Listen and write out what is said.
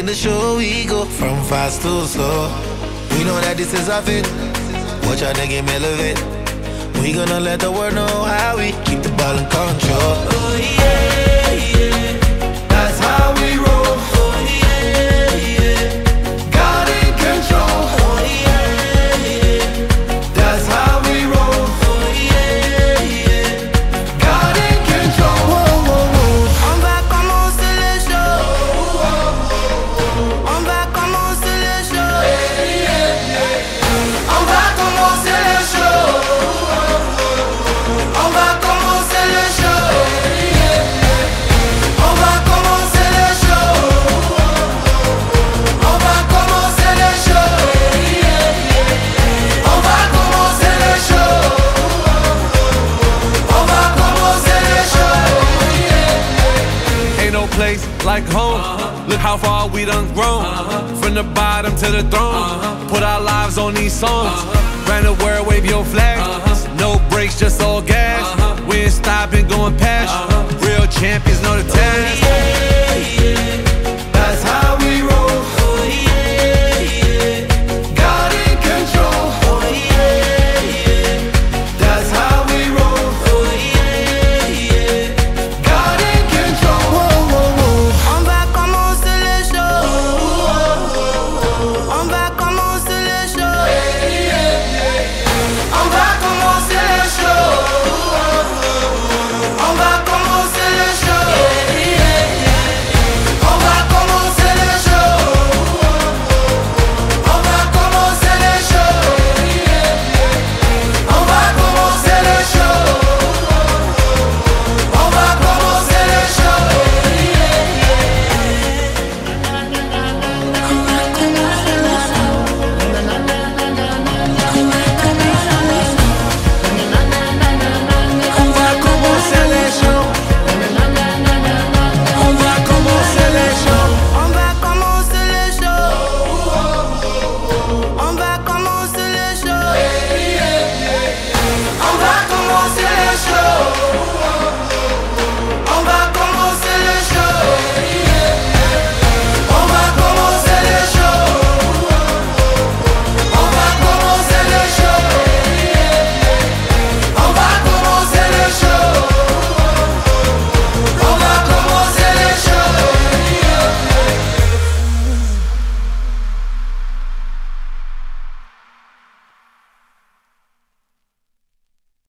the show we go, from fast to slow. We know that this is our fate. Watch out, they game elevate. We gonna let the world know how we keep the ball in control. Oh yeah, yeah. That's how we roll. Oh yeah, yeah. God in control. Oh yeah, yeah. That's how we roll. Oh yeah, yeah. God in control. Whoa, whoa, whoa. On va commencer le show. On va commencer le show. On va commencer le show. On va commencer le show. On va commencer le show. On va commencer le show. On va commencer le show. On va commencer le show. Ain't no place like home. Look how far we done grown. From the bottom to the throne. Put our lives on these songs. Round the world, wave your flag. No brakes, just all gas. We ain't stopping, going past. Real champions know the task.